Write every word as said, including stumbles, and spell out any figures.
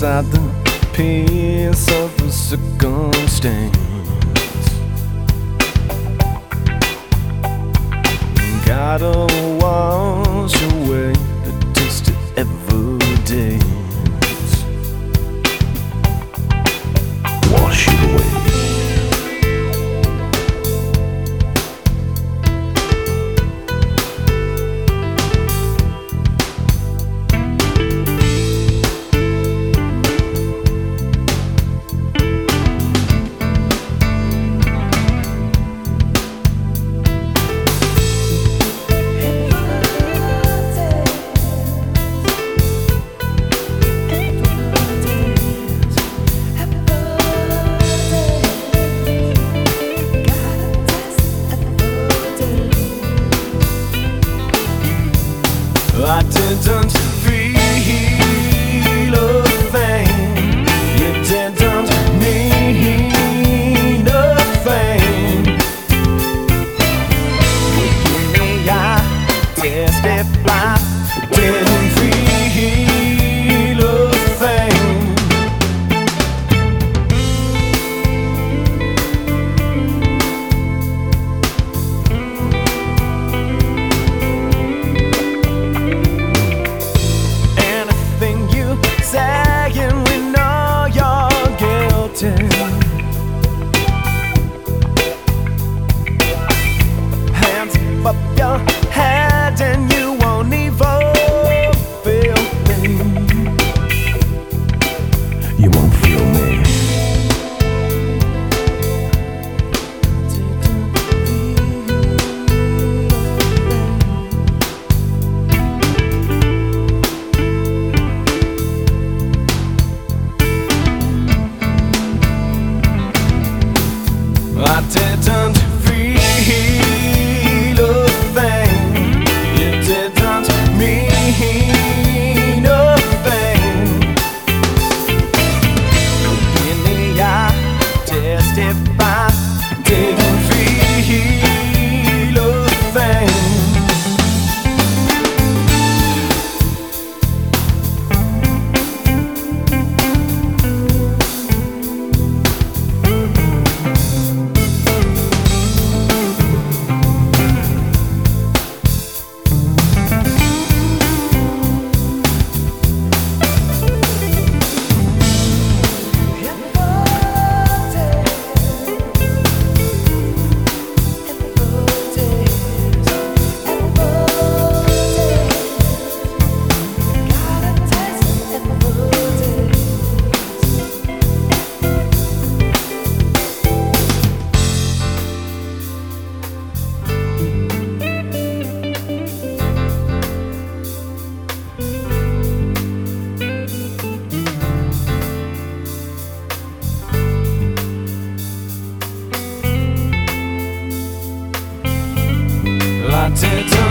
inside the peace of a circumstance. Gotta wash away the taste of evidence. Wash it away. I didn't feel a thing. You didn't mean a thing. I testify, didn't feel a thing. Saying we know you're guilty. Hands up your head and you won't even feel me. You won't feel me. I didn't feel a thing. You didn't mean a thing. In the eye, testify, didn't feel a thing. I didn't